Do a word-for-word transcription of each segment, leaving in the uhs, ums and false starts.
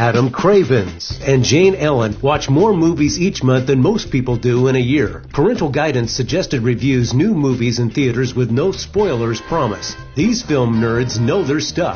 Adam Cravens and Jane Ellen watch more movies each month than most people do in a year. Parental Guidance Suggested reviews new movies in theaters with no spoilers promise. These film nerds know their stuff.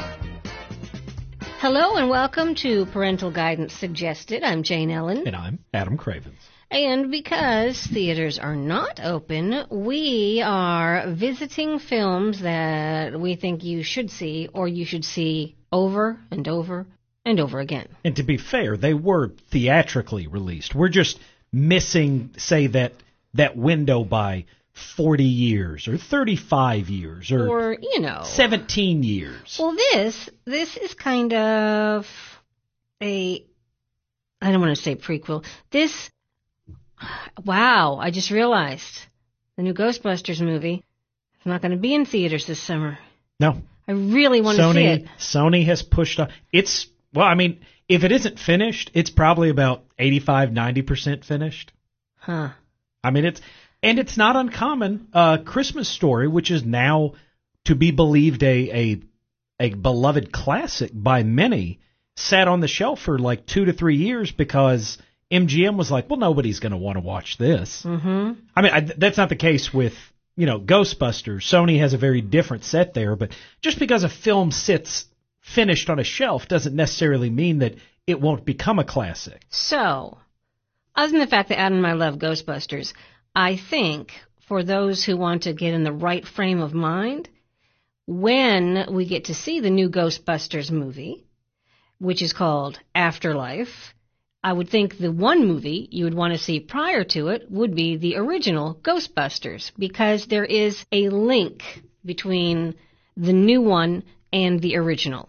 Hello and welcome to Parental Guidance Suggested. I'm Jane Ellen. And I'm Adam Cravens. And because theaters are not open, we are visiting films that we think you should see or you should see over and over and over again. And to be fair, they were theatrically released. We're just missing, say, that that window by forty years or thirty-five years or, or you know, seventeen years. Well, this this is kind of a, I don't want to say prequel. This, wow, I just realized the new Ghostbusters movie is not going to be in theaters this summer. No. I really want Sony, to see it. Sony has pushed on. It's, well, I mean, if it isn't finished, it's probably about eighty-five, ninety percent finished. Huh. I mean, it's, and it's not uncommon. Uh, Christmas Story, which is now to be believed a, a, a beloved classic by many, sat on the shelf for like two to three years because M G M was like, well, nobody's going to want to watch this. Mm-hmm. I mean, I, that's not the case with, you know, Ghostbusters. Sony has a very different set there, but just because a film sits finished on a shelf doesn't necessarily mean that it won't become a classic. So, other than the fact that Adam and I love Ghostbusters, I think for those who want to get in the right frame of mind, when we get to see the new Ghostbusters movie, which is called Afterlife, I would think the one movie you would want to see prior to it would be the original Ghostbusters, because there is a link between the new one and the original.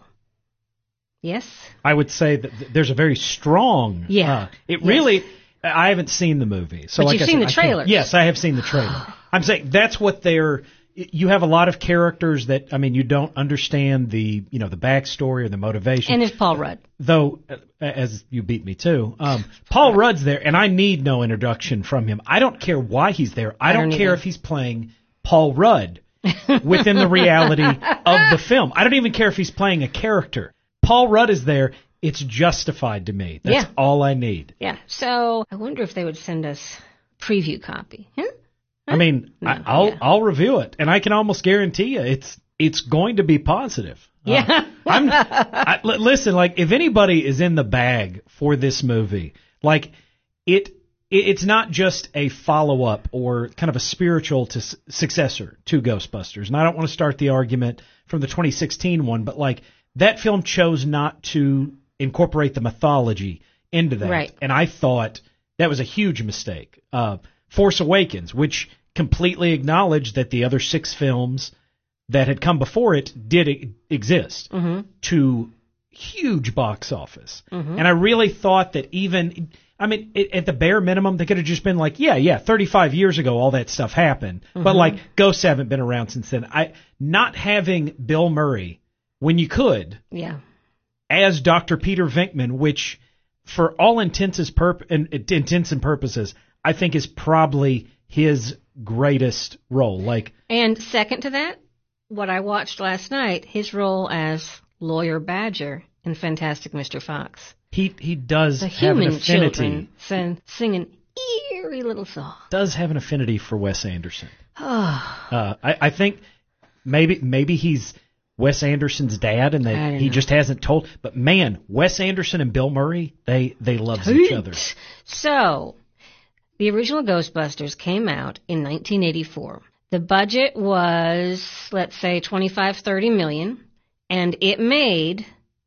Yes? I would say that there's a very strong... Yeah. Uh, it yes. really... I haven't seen the movie. So but like you've I seen said, the trailer. Yes, I have seen the trailer. I'm saying that's what they're... You have a lot of characters that, I mean, you don't understand the, you know, the backstory or the motivation. And there's Paul Rudd. Though, as you beat me too, um, Paul Rudd's there, and I need no introduction from him. I don't care why he's there. I, I don't, don't care either. if he's playing Paul Rudd within the reality of the film. I don't even care if he's playing a character. Paul Rudd is there. It's justified to me. That's yeah. all I need. Yeah. So I wonder if they would send us preview copy. Huh? I mean, no, I, I'll yeah. I'll review it, and I can almost guarantee you it's it's going to be positive. Yeah. Uh, I'm I, l- listen, like if anybody is in the bag for this movie, like it, it it's not just a follow up or kind of a spiritual to s- successor to Ghostbusters. And I don't want to start the argument from the twenty sixteen one, but like that film chose not to incorporate the mythology into that, right. and I thought that was a huge mistake. Uh, Force Awakens, which completely acknowledged that the other six films that had come before it did e- exist mm-hmm. to huge box office. Mm-hmm. And I really thought that even, I mean, it, at the bare minimum, they could have just been like, yeah, yeah, thirty-five years ago, all that stuff happened. Mm-hmm. But like, ghosts haven't been around since then. I not having Bill Murray when you could, yeah, as Doctor Peter Venkman, which for all intents, as perp- and, intents and purposes, I think is probably his greatest role. Like, and second to that, what I watched last night, his role as Lawyer Badger in Fantastic Mister Fox. He he does the have an human affinity. Children sing, sing an eerie little song. Does have an affinity for Wes Anderson. uh, I, I think maybe maybe he's Wes Anderson's dad, and that he know. just hasn't told. But man, Wes Anderson and Bill Murray, they they love each other. So, the original Ghostbusters came out in nineteen eighty-four. The budget was, let's say, twenty-five, thirty million, and it made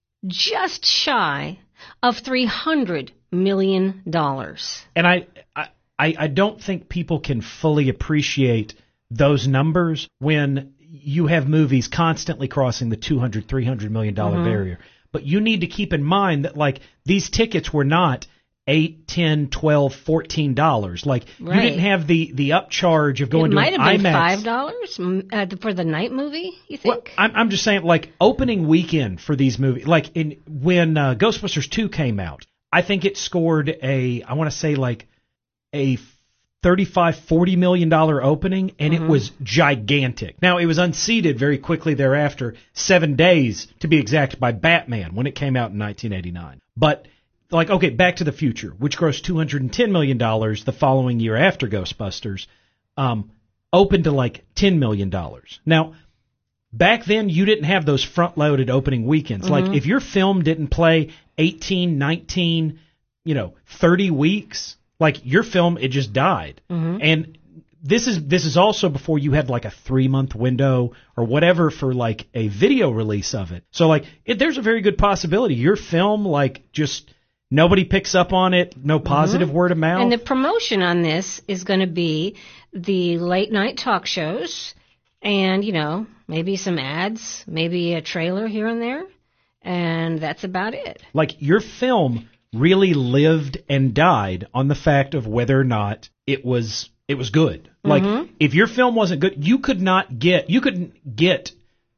just shy of three hundred million dollars. And I, I I don't think people can fully appreciate those numbers when you have movies constantly crossing the two hundred, three hundred million dollar mm-hmm. barrier. But you need to keep in mind that like these tickets were not eight, ten, twelve, fourteen dollars. Like right. you didn't have the, the upcharge of going it to an IMAX. It might have been five dollars uh, for the night movie, you think? Well, I'm, I'm just saying, like, opening weekend for these movies, like in when uh, Ghostbusters two came out, I think it scored a, I want to say like a thirty-five, forty million dollar opening, and Mm-hmm. it was gigantic. Now, it was unseated very quickly thereafter, seven days to be exact, by Batman when it came out in nineteen eighty-nine. But, like, okay, Back to the Future, which grossed two hundred ten million dollars the following year after Ghostbusters, um, opened to like ten million dollars. Now, back then, you didn't have those front-loaded opening weekends. Mm-hmm. Like, if your film didn't play eighteen, nineteen, you know, thirty weeks, like, your film, it just died. Mm-hmm. And this is this is also before you had, like, a three-month window or whatever for, like, a video release of it. So, like, it, there's a very good possibility your film, like, just nobody picks up on it, no positive Mm-hmm. word of mouth. And the promotion on this is going to be the late night talk shows and, you know, maybe some ads, maybe a trailer here and there. And that's about it. Like, your film really lived and died on the fact of whether or not it was it was good. Like, Mm-hmm. if your film wasn't good, you could not get you couldn't get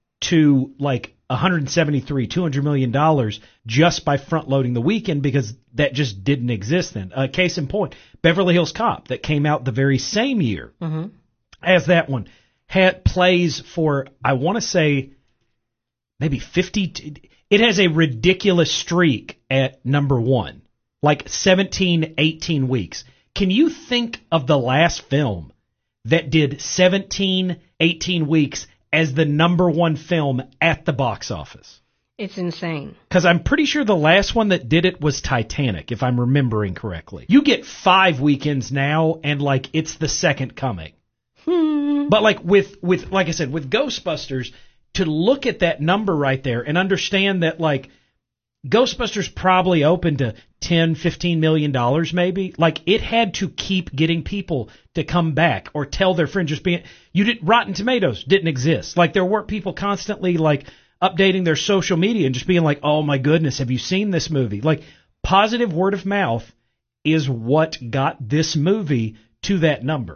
to like one hundred seventy-three, two hundred million dollars just by front loading the weekend, because that just didn't exist then. Uh, case in point, Beverly Hills Cop, that came out the very same year Mm-hmm. as that one, had plays for, I want to say, maybe fifty. T- it has a ridiculous streak at number one, like seventeen, eighteen weeks. Can you think of the last film that did seventeen, eighteen weeks as the number one film at the box office? It's insane. Because I'm pretty sure the last one that did it was Titanic, if I'm remembering correctly. You get five weekends now, and, like, it's the second coming. Hmm. But, like, with, with like I said, with Ghostbusters, to look at that number right there and understand that, like, Ghostbusters probably opened to ten, fifteen million dollars maybe. Like, it had to keep getting people to come back or tell their friends. Just being, you did Rotten Tomatoes didn't exist. Like, there weren't people constantly, like, updating their social media and just being like, oh my goodness, have you seen this movie? Like, positive word of mouth is what got this movie to that number.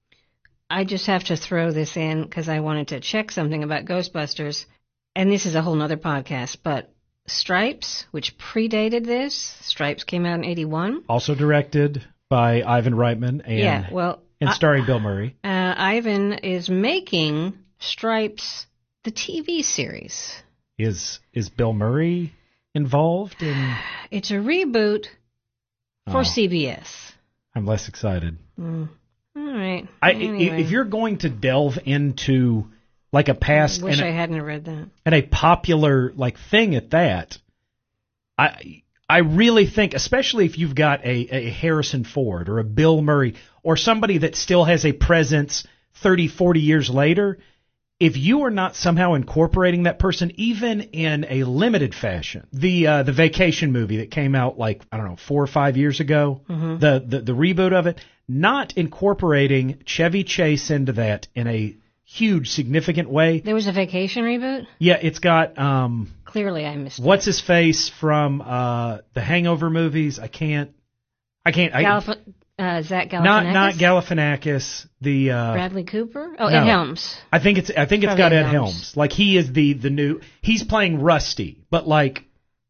I just have to throw this in because I wanted to check something about Ghostbusters. And this is a whole nother podcast, but Stripes, which predated this, Stripes came out in eighty-one. Also directed by Ivan Reitman and, Yeah, well, and starring Bill Murray. Uh, Ivan is making Stripes the T V series. Is is Bill Murray involved in? It's a reboot for Oh. C B S. I'm less excited. Mm. All right. I, Anyway. If you're going to delve into like a past Wish and, I a, hadn't read that. and a popular like thing at that, I I really think, especially if you've got a, a Harrison Ford or a Bill Murray or somebody that still has a presence thirty, forty years later, if you are not somehow incorporating that person, even in a limited fashion, the uh, the Vacation movie that came out like, I don't know, four or five years ago, Mm-hmm. the, the the reboot of it, not incorporating Chevy Chase into that in a huge, significant way. There was a Vacation reboot? Yeah, it's got um, Clearly I missed what's his face from uh, the Hangover movies. I can't, I can't. it. I, Galif- uh, Zach Galifianakis? not not Galifianakis. The uh, Bradley Cooper? Oh, no. Ed Helms. I think it's I think it's Probably got Ed Ed Helms. Helms. Like, he is the the new. He's playing Rusty, but like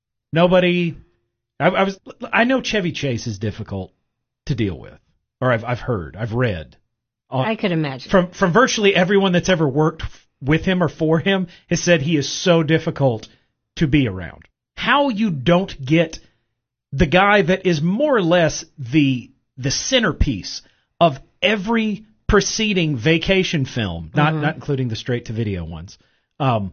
nobody. I, I was. I know Chevy Chase is difficult to deal with, or I've I've heard, I've read. Uh, I could imagine. from from virtually everyone that's ever worked with him or for him has said he is so difficult to be around. How you don't get the guy that is more or less the the centerpiece of every preceding Vacation film, not Mhm. not including the straight to video ones. Um,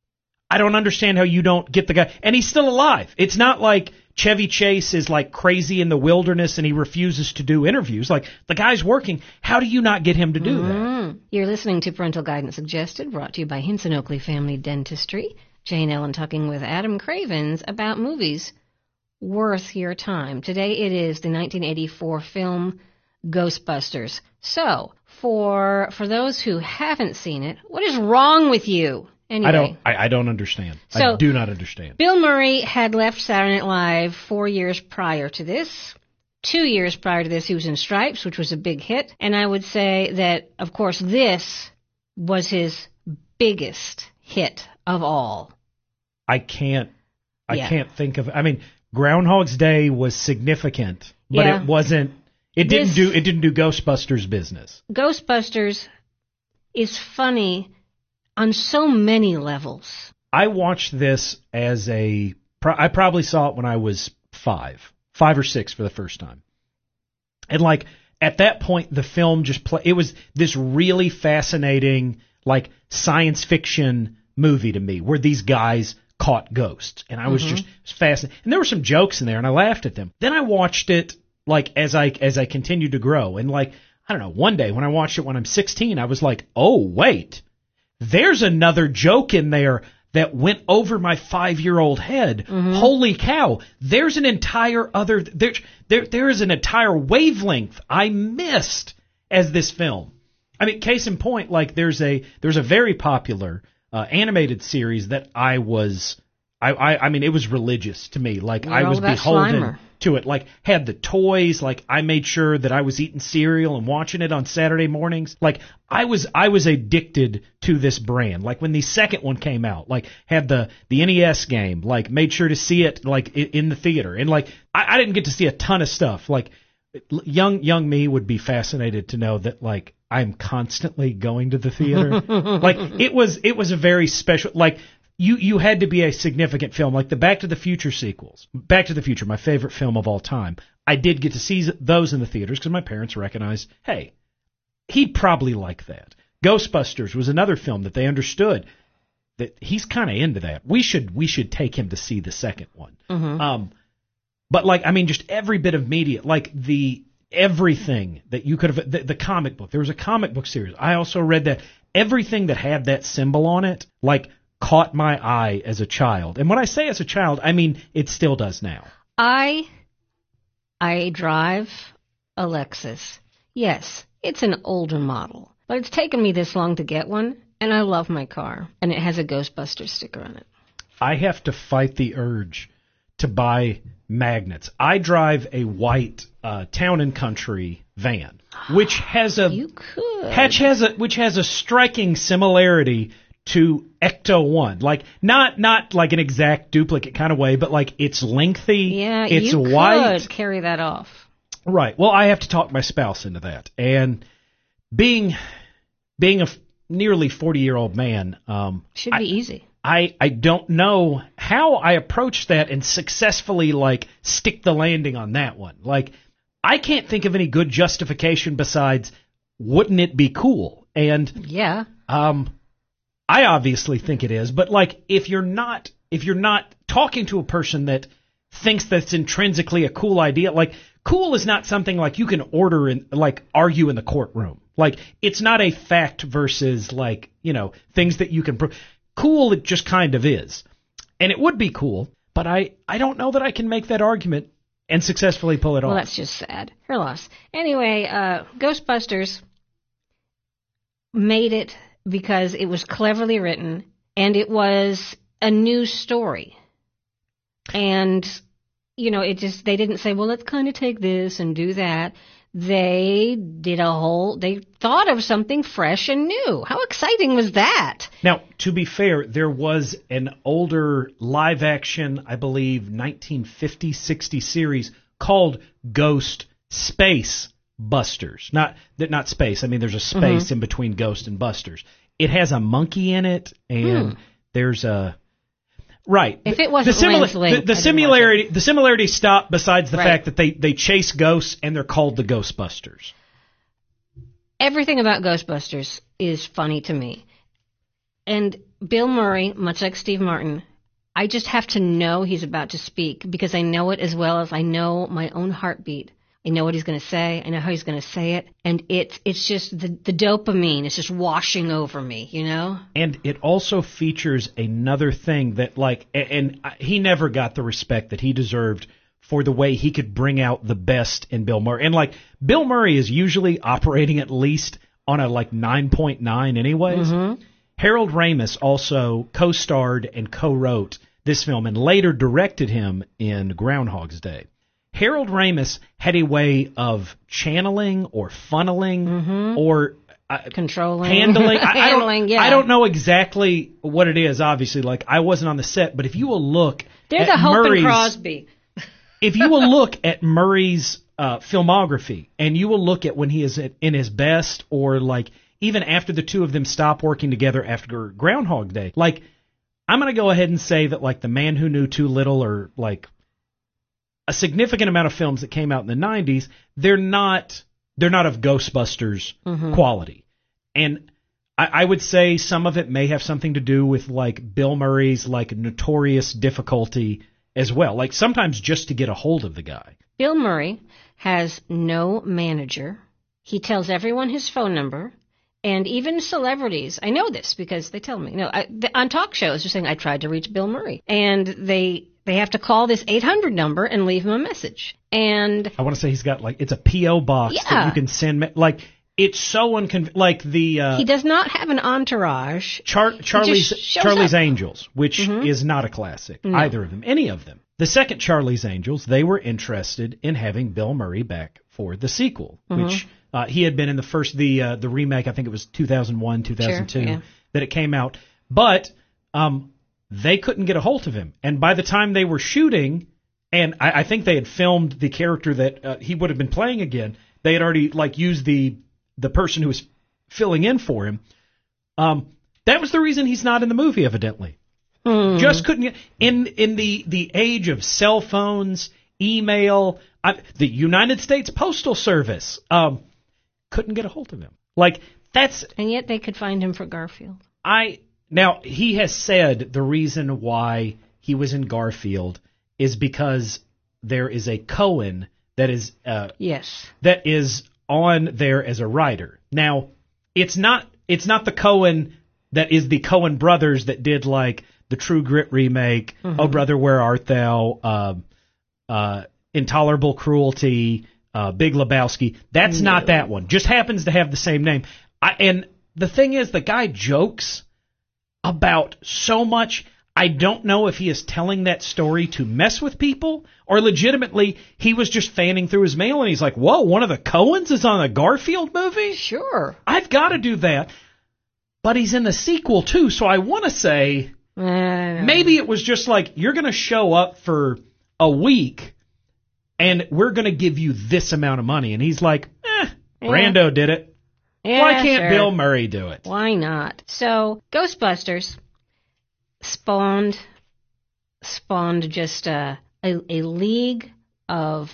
I don't understand how you don't get the guy, and he's still alive. It's not like Chevy Chase is like crazy in the wilderness and he refuses to do interviews. Like, the guy's working. How do you not get him to do that? Mm. You're listening to Parental Guidance Suggested, brought to you by Hinson Oakley Family Dentistry. Jane Ellen talking with Adam Cravens about movies worth your time. Today it is the nineteen eighty-four film Ghostbusters. So, for for those who haven't seen it, what is wrong with you? Anyway, I don't. I, I don't understand. So- I do not understand. Bill Murray had left Saturday Night Live four years prior to this. Two years prior to this, he was in Stripes, which was a big hit. And I would say that, of course, this was his biggest hit of all. I can't. I Yeah. can't think of. I mean, Groundhog's Day was significant, but Yeah. it wasn't. It didn't This- do it didn't do Ghostbusters business. Ghostbusters is funny on so many levels. I watched this as a pro- I probably saw it when I was five, five or six for the first time. And like at that point the film just play it was this really fascinating like science fiction movie to me where these guys caught ghosts, and I was Mm-hmm. just fascinated. And there were some jokes in there and I laughed at them. Then I watched it like as I as I continued to grow, and like I don't know, one day when I watched it when I'm sixteen, I was like, "Oh, wait. There's another joke in there that went over my five-year-old head. Mm-hmm. Holy cow. There's an entire other there there there is an entire wavelength I missed as this film." I mean, case in point, like there's a there's a very popular uh, animated series that I was I, I I mean it was religious to me. Like You're I all was about beholden Slimer. to it. Like had the toys. Like I made sure that I was eating cereal and watching it on Saturday mornings. Like I was I was addicted to this brand. Like when the second one came out, like had the the N E S game. Like made sure to see it like i- in the theater. And like I, I didn't get to see a ton of stuff. Like young young me would be fascinated to know that like I'm constantly going to the theater. Like it was it was a very special like. You you had to be a significant film, like the Back to the Future sequels. Back to the Future, my favorite film of all time. I did get to see those in the theaters because my parents recognized, hey, he'd probably like that. Ghostbusters was another film that they understood that he's kind of into that. We should we should take him to see the second one. Mm-hmm. Um, but like I mean, just every bit of media, like the everything that you could have, the, the comic book. There was a comic book series. I also read that. Everything that had that symbol on it, like. Caught my eye as a child. And when I say as a child, I mean it still does now. I I drive a Lexus. Yes, it's an older model, but it's taken me this long to get one, and I love my car, and it has a Ghostbusters sticker on it. I have to fight the urge to buy magnets. I drive a white uh, Town and Country van, which has a You could. which has a which has a striking similarity to Ecto one, like not not like an exact duplicate kind of way, but like it's lengthy, Yeah, it's you white. could carry that off. Right. Well, I have to talk my spouse into that, and being being a f- nearly forty year old man, um, Should I, be easy. I I don't know how I approach that and successfully like stick the landing on that one. Like I can't think of any good justification besides wouldn't it be cool? And Yeah. um. I obviously think it is, but like if you're not if you're not talking to a person that thinks that's intrinsically a cool idea, like cool is not something like you can order and like argue in the courtroom. Like it's not a fact versus like, you know, things that you can prove. Cool it just kind of is. And it would be cool, but I I don't know that I can make that argument and successfully pull it Well, off. that's just sad. Her loss. Anyway, uh, Ghostbusters made it because it was cleverly written and it was a new story. And, you know, it just, they didn't say, well, let's kind of take this and do that. They did a whole, they thought of something fresh and new. How exciting was that? Now, to be fair, there was an older live action, I believe, nineteen fifty sixty series called Ghost Space Busters. Not that not space. I mean, there's a space Mm-hmm. in between Ghost and Busters. It has a monkey in it, and Hmm. there's a right. If it wasn't the, simila- Lance Link, the, I the didn't similarity, the similarity stopped. Besides the Right. fact that they they chase ghosts and they're called the Ghostbusters. Everything about Ghostbusters is funny to me. And Bill Murray, much like Steve Martin, I just have to know he's about to speak because I know it as well as I know my own heartbeat. I know what he's going to say. I know how he's going to say it. And it's it's just the, the dopamine is just washing over me, you know? And it also features another thing that, like, a- and I- he never got the respect that he deserved for the way he could bring out the best in Bill Murray. And, like, Bill Murray is usually operating at least on a, like, nine point nine anyways. Mm-hmm. Harold Ramis also co-starred and co-wrote this film and later directed him in Groundhog's Day. Harold Ramis had a way of channeling or funneling Mm-hmm. or uh, Controlling. handling. I, I don't, Handling, yeah. I don't know exactly what it is. Obviously, like I wasn't on the set, but if you will look They're at the Hope and Murray's, Crosby. if you will look at Murray's, uh, filmography, and you will look at when he is at, in his best, or like even after the two of them stop working together after Groundhog Day. Like, I'm going to go ahead and say that like The Man Who Knew Too Little, or like a significant amount of films that came out in the nineties, they're not they're not of Ghostbusters mm-hmm. quality. And I, I would say some of it may have something to do with like Bill Murray's like notorious difficulty as well. Like sometimes just to get a hold of the guy. Bill Murray has no manager. He tells everyone his phone number. And even celebrities, I know this because they tell me. You know, I, on talk shows, they're saying, I tried to reach Bill Murray. And they they have to call this eight hundred number and leave him a message. And I want to say he's got, like, it's a P O box yeah. that you can send, me- like, it's so unconvincing. Like the... Uh, he does not have an entourage. Char- Charlie's Charlie's up. Angels, which mm-hmm. is not a classic, no. either of them, any of them. The second Charlie's Angels, they were interested in having Bill Murray back for the sequel, mm-hmm. which... Uh, he had been in the first, the uh, the remake, I think it was two thousand one, two thousand two, sure, yeah. that it came out. But um, they couldn't get a hold of him. And by the time they were shooting, and I, I think they had filmed the character that uh, he would have been playing again, they had already like used the the person who was filling in for him. Um, that was the reason he's not in the movie, evidently. Mm. Just couldn't get... In, in the, the age of cell phones, email, I, the United States Postal Service... Um, couldn't get a hold of him. Like, that's... And yet they could find him for Garfield. I... Now, he has said the reason why he was in Garfield is because there is a Coen that is... Uh, yes. That is on there as a writer. Now, it's not it's not the Coen that is the Coen brothers that did, like, the True Grit remake, mm-hmm. Oh Brother, Where Art Thou, uh, uh, Intolerable Cruelty... Uh, Big Lebowski. That's no. not that one. Just happens to have the same name. I, and the thing is, the guy jokes about so much. I don't know if he is telling that story to mess with people or legitimately he was just fanning through his mail and he's like, whoa, one of the Coens is on a Garfield movie? Sure. I've got to do that. But he's in the sequel, too, so I want to say uh, maybe it was just like, you're going to show up for a week and we're going to give you this amount of money. And he's like, eh, yeah. Brando did it. Yeah, Why can't sure. Bill Murray do it? Why not? So, Ghostbusters spawned spawned just a, a, a league of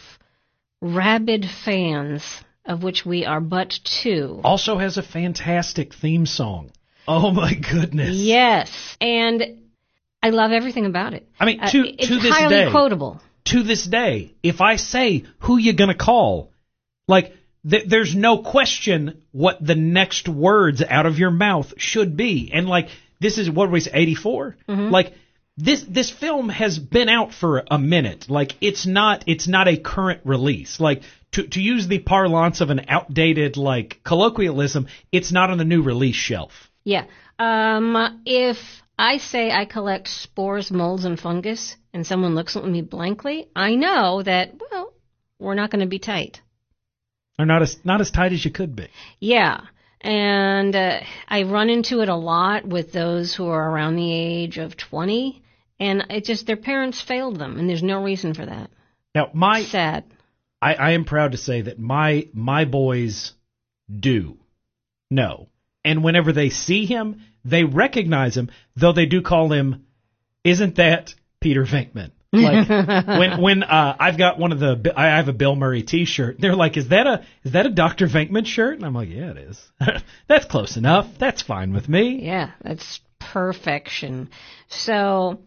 rabid fans, of which we are but two. Also has a fantastic theme song. Oh, my goodness. Yes. And I love everything about it. I mean, to, uh, to it's this highly day. quotable. To this day, if I say, who you going to call, like, th- there's no question what the next words out of your mouth should be. And, like, this is, what did we say, eighty-four? Mm-hmm. Like, this this film has been out for a minute. Like, it's not it's not a current release. Like, to to use the parlance of an outdated, like, colloquialism, it's not on the new release shelf. Yeah. Um, if I say I collect spores, molds, and fungus, and someone looks at me blankly, I know that, well, we're not going to be tight. Or not as not as tight as you could be. Yeah. And uh, I run into it a lot with those who are around the age of twenty, and it just, their parents failed them, and there's no reason for that. Now, my... Sad. I, I am proud to say that my my boys do know. And whenever they see him, they recognize him, though they do call him, isn't that Peter Venkman? Like, when when uh, I've got one of the, I have a Bill Murray T-shirt. They're like, is that a is that a Doctor Venkman shirt? And I'm like, yeah, it is. That's close enough. That's fine with me. Yeah, that's perfection. So,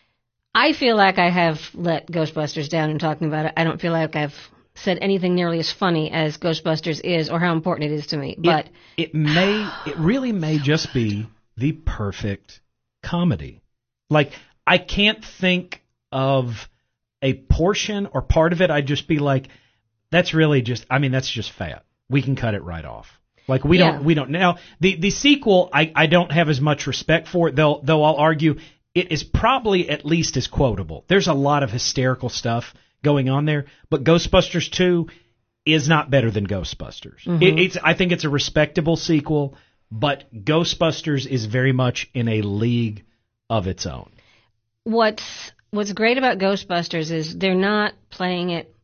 I feel like I have let Ghostbusters down in talking about it. I don't feel like I've said anything nearly as funny as Ghostbusters is, or how important it is to me. But it, it may, it really may just be the perfect comedy. Like, I can't think of a portion or part of it. I'd just be like, that's really just, I mean, that's just fat. We can cut it right off. Like, we yeah. don't, we don't. Now, the, the sequel, I, I don't have as much respect for it, though, though I'll argue it is probably at least as quotable. There's a lot of hysterical stuff going on there, but Ghostbusters two is not better than Ghostbusters. Mm-hmm. It, it's, I think it's a respectable sequel, but Ghostbusters is very much in a league of its own. What's What's great about Ghostbusters is they're not playing it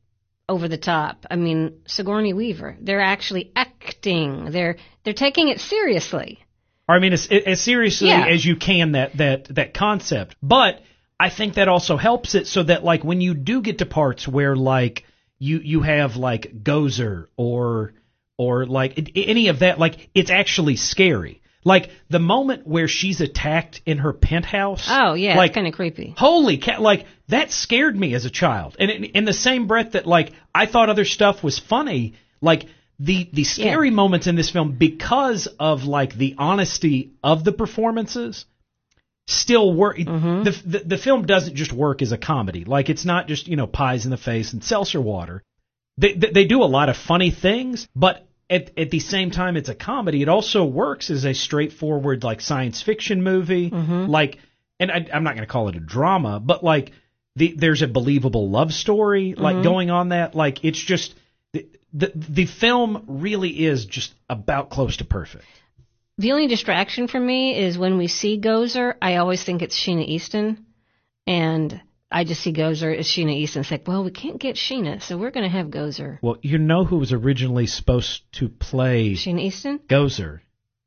over the top. I mean, Sigourney Weaver, they're actually acting. They're they're taking it seriously. Or I mean, as, as seriously Yeah. as you can that, that, that concept. But I think that also helps it so that, like, when you do get to parts where, like, you, you have, like, Gozer or, or, like, any of that, like, it's actually scary. Like, the moment where she's attacked in her penthouse. Oh, yeah, like, it's kind of creepy. Holy cow, like, that scared me as a child. And in, in the same breath that, like, I thought other stuff was funny, like, the, the scary Yeah. moments in this film, because of, like, the honesty of the performances, still work. Mm-hmm. The, the, the film doesn't just work as a comedy. Like, it's not just, you know, pies in the face and seltzer water. They, they, they do a lot of funny things, but At, at the same time, it's a comedy. It also works as a straightforward, like, science fiction movie. Mm-hmm. Like, and I, I'm not going to call it a drama, but, like, the, there's a believable love story, like, Mm-hmm. going on that. Like, it's just, the, the, the film really is just about close to perfect. The only distraction for me is when we see Gozer, I always think it's Sheena Easton. And I just see Gozer as Sheena Easton. It's like, well, we can't get Sheena, so we're going to have Gozer. Well, you know who was originally supposed to play Sheena Easton? Gozer?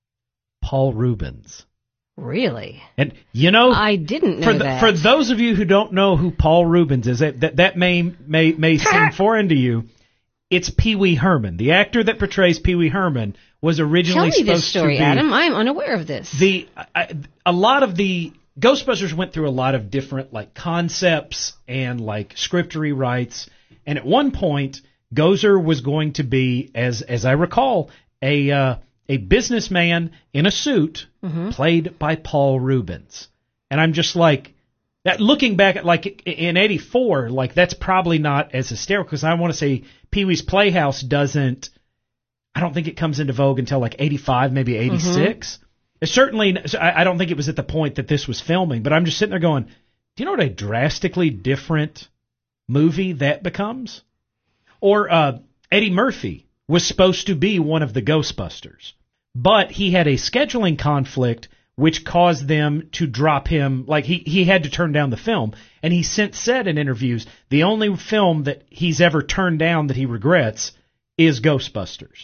Paul Rubens. Really? And, you know, I didn't know for the, that. For those of you who don't know who Paul Rubens is, that that, that may may may seem foreign to you. It's Pee Wee Herman, the actor that portrays Pee Wee Herman, was originally Tell me supposed this story, to be Adam. I'm unaware of this. the I, a lot of the Ghostbusters went through a lot of different, like, concepts and, like, script rewrites, and at one point Gozer was going to be, as as I recall, a uh, a businessman in a suit, Mm-hmm. played by Paul Rubens. And I'm just like, that looking back at, like, in eighty-four, like, that's probably not as hysterical, because I want to say Pee-wee's Playhouse doesn't, I don't think it comes into vogue until, like, eighty-five, maybe eighty-six. Mm-hmm. It's certainly, I I don't think it was at the point that this was filming, but I'm just sitting there going, do you know what a drastically different movie that becomes? Or uh, Eddie Murphy was supposed to be one of the Ghostbusters, but he had a scheduling conflict which caused them to drop him. Like, he, he had to turn down the film, and he since said in interviews, the only film that he's ever turned down that he regrets is Ghostbusters.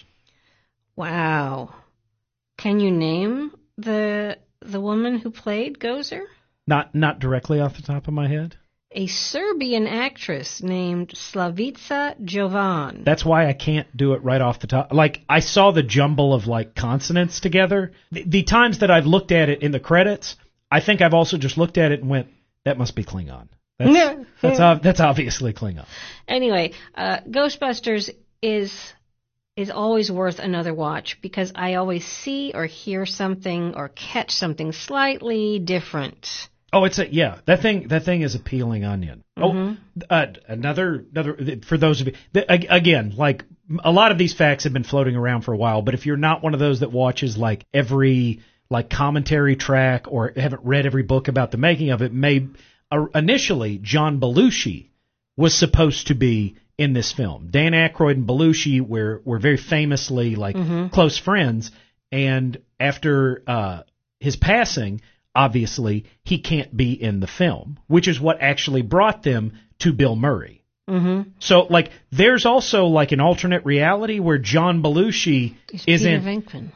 Wow. Can you name the the woman who played Gozer? Not not directly off the top of my head. A Serbian actress named Slavica Jovan. That's why I can't do it right off the top. Like, I saw the jumble of, like, consonants together. The, the times that I've looked at it in the credits, I think I've also just looked at it and went, that must be Klingon. That's that's, ob- that's obviously Klingon. Anyway, uh, Ghostbusters is is always worth another watch because I always see or hear something or catch something slightly different. Oh, it's a yeah. That thing that thing is a peeling onion. Mm-hmm. Oh, uh, another another for those of you the, again, like, a lot of these facts have been floating around for a while. But if you're not one of those that watches, like, every, like, commentary track or haven't read every book about the making of it, may uh, initially John Belushi was supposed to be in this film. Dan Aykroyd and Belushi were were very famously, like, Mm-hmm. close friends, and after uh, his passing, obviously, he can't be in the film, which is what actually brought them to Bill Murray. Mm-hmm. So, like, there's also, like, an alternate reality where John Belushi He's is Peter in. Venkman.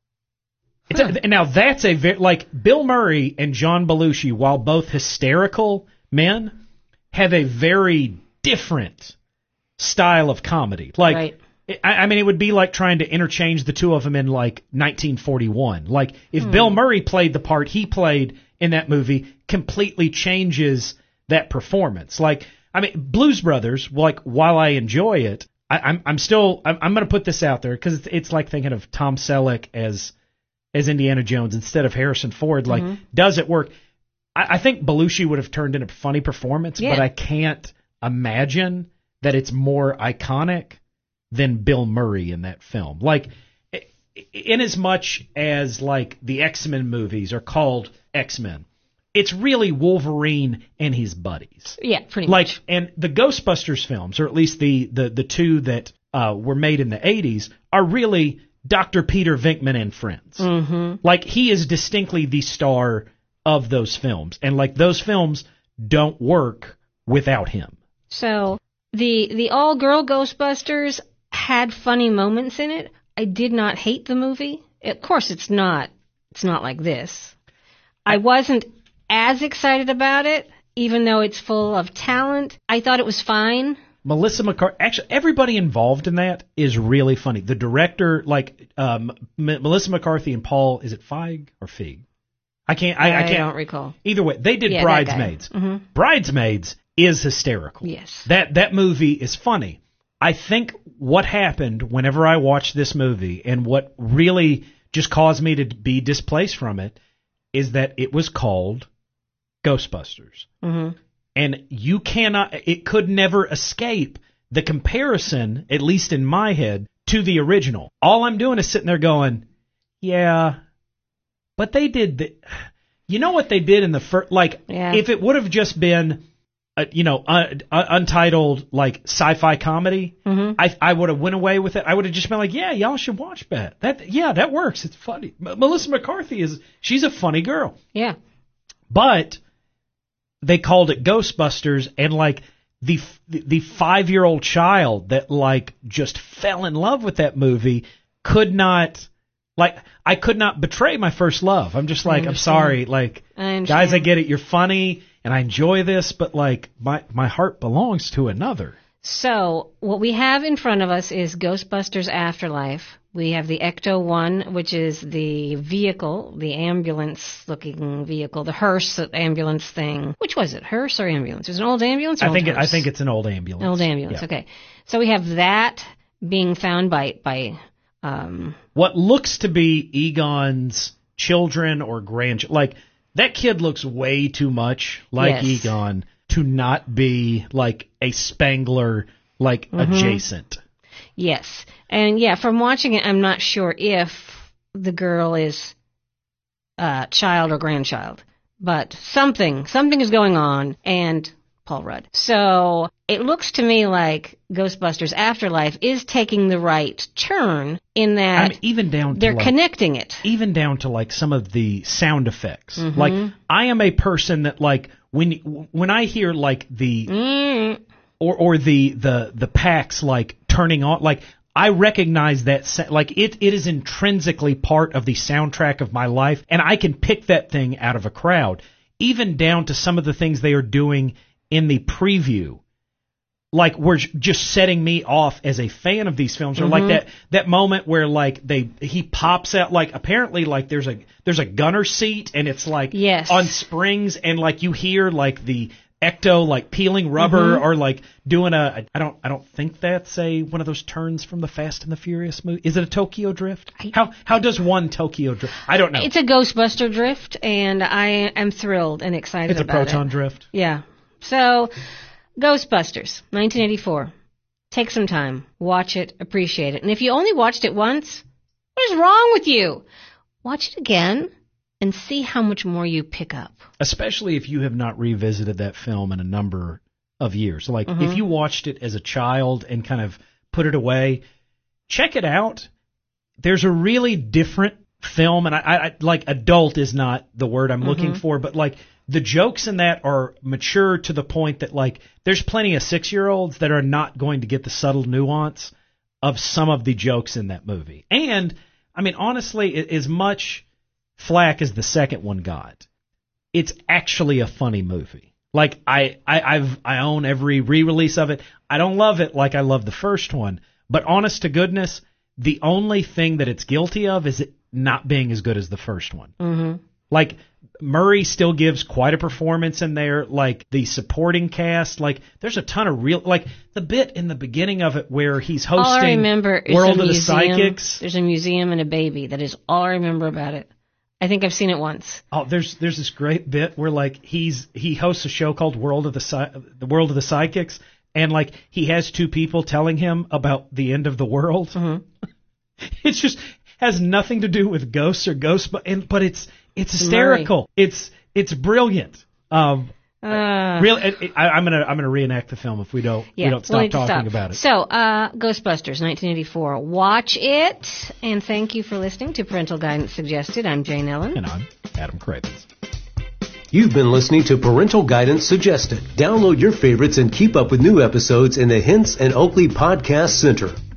It's a, now, that's a very, like, Bill Murray and John Belushi, while both hysterical men, have a very different style of comedy. Like, Right. I, I mean, it would be like trying to interchange the two of them in, like, nineteen forty-one. Like, if Bill Murray played the part he played in that movie, completely changes that performance. Like, I mean, Blues Brothers, like, while I enjoy it, I, I'm I'm still I'm, I'm going to put this out there because it's, it's like thinking of Tom Selleck as as Indiana Jones instead of Harrison Ford. Like, Mm-hmm. does it work? I, I think Belushi would have turned in a funny performance, Yeah. but I can't imagine that it's more iconic than Bill Murray in that film. Like, in as much as, like, the X-Men movies are called X-Men, it's really Wolverine and his buddies. Yeah, pretty Like, much. and the Ghostbusters films, or at least the the, the two that uh, were made in the eighties, are really Doctor Peter Venkman and friends. Mm-hmm. Like, he is distinctly the star of those films, and, like, those films don't work without him. So The the all-girl Ghostbusters had funny moments in it. I did not hate the movie. Of course, it's not. It's not like this. I wasn't as excited about it, even though it's full of talent. I thought it was fine. Melissa McCarthy, actually, everybody involved in that is really funny. The director, like um, M- Melissa McCarthy and Paul, is it Feig or Feig? I can't. I, I can't. I don't recall. Either way, they did Yeah, Bridesmaids. Mm-hmm. Bridesmaids is hysterical. Yes. That that movie is funny. I think what happened whenever I watched this movie, and what really just caused me to be displaced from it, is that it was called Ghostbusters. Mm-hmm. And you cannot, it could never escape the comparison, at least in my head, to the original. All I'm doing is sitting there going, yeah, but they did, the, you know what they did in the first, like, Yeah. if it would have just been, a, you know, un, un, untitled, like, sci-fi comedy, Mm-hmm. I I would have went away with it. I would have just been like, yeah, y'all should watch that. That, yeah, that works. It's funny. M- Melissa McCarthy is, she's a funny girl. Yeah. But they called it Ghostbusters, and like the the five year old child that like just fell in love with that movie could not, like, I could not betray my first love. I'm just like, I'm sorry, like, I understand. guys, I get it, you're funny and I enjoy this, but like my my heart belongs to another. So what we have in front of us is Ghostbusters Afterlife. We have the Ecto one, which is the vehicle, the ambulance-looking vehicle, the hearse ambulance thing. Which was it, hearse or ambulance? Was it an old ambulance or I old think it, I hearse? think it's an old ambulance. An old ambulance, Yeah. okay. So we have that being found by, by um, What looks to be Egon's children or grandchildren. Like, that kid looks way too much like Yes. Egon to not be like a Spangler, like, Mm-hmm. adjacent. yes. And yeah, from watching it, I'm not sure if the girl is uh, child or grandchild. But something, something is going on, and Paul Rudd. So it looks to me like Ghostbusters Afterlife is taking the right turn in that I mean, even down to they're like, connecting it. even down to like some of the sound effects. Mm-hmm. Like, I am a person that like when when I hear like the Mm. or or the the the packs like turning on, like, I recognize that sa- like it it is intrinsically part of the soundtrack of my life, and I can pick that thing out of a crowd. Even down to some of the things they are doing in the preview, like, were j- just setting me off as a fan of these films. Or like that that moment where like they he pops out, like, apparently like there's a there's a gunner seat and it's like Yes. on springs, and like you hear like the Ecto like peeling rubber or like doing a I don't I don't think that's a one of those turns from the Fast and the Furious movie. Is it a Tokyo Drift? How how does one Tokyo Drift? I don't know. It's a Ghostbuster drift, and I am thrilled and excited It's a about proton it. drift. Yeah. So, Ghostbusters, nineteen eighty-four. Take some time. Watch it. Appreciate it. And if you only watched it once, what is wrong with you? Watch it again and see how much more you pick up. Especially if you have not revisited that film in a number of years. Like, Mm-hmm. if you watched it as a child and kind of put it away, check it out. There's a really different film, and I, I like adult is not the word I'm looking Mm-hmm. for, but like the jokes in that are mature to the point that like there's plenty of six-year-olds that are not going to get the subtle nuance of some of the jokes in that movie. And I mean, honestly, a- as much flack as the second one got, it's actually a funny movie. Like, I, I I've I own every re-release of it. I don't love it like I love the first one, but honest to goodness, the only thing that it's guilty of is it not being as good as the first one. Mm-hmm. Like, Murray still gives quite a performance in there. Like, the supporting cast, like, there's a ton of real, like, the bit in the beginning of it where he's hosting All I remember is World a of the museum. Psychics. There's a museum and a baby. That is all I remember about it. I think I've seen it once. Oh, there's there's this great bit where like he's he hosts a show called World of the Psy- the World of the Psychics, and like he has two people telling him about the end of the world. Mm-hmm. It's just has nothing to do with ghosts or ghosts, but and, but it's it's hysterical. It's it's brilliant. Um, Uh, Really, it, it, I, I'm gonna I'm gonna reenact the film if we don't yeah, we don't we'll stop need to talking stop. about it. So, uh, Ghostbusters, nineteen eighty-four. Watch it, and thank you for listening to Parental Guidance Suggested. I'm Jane Ellen. And I'm Adam Cravens. You've been listening to Parental Guidance Suggested. Download your favorites and keep up with new episodes in the Hints and Oakley Podcast Center.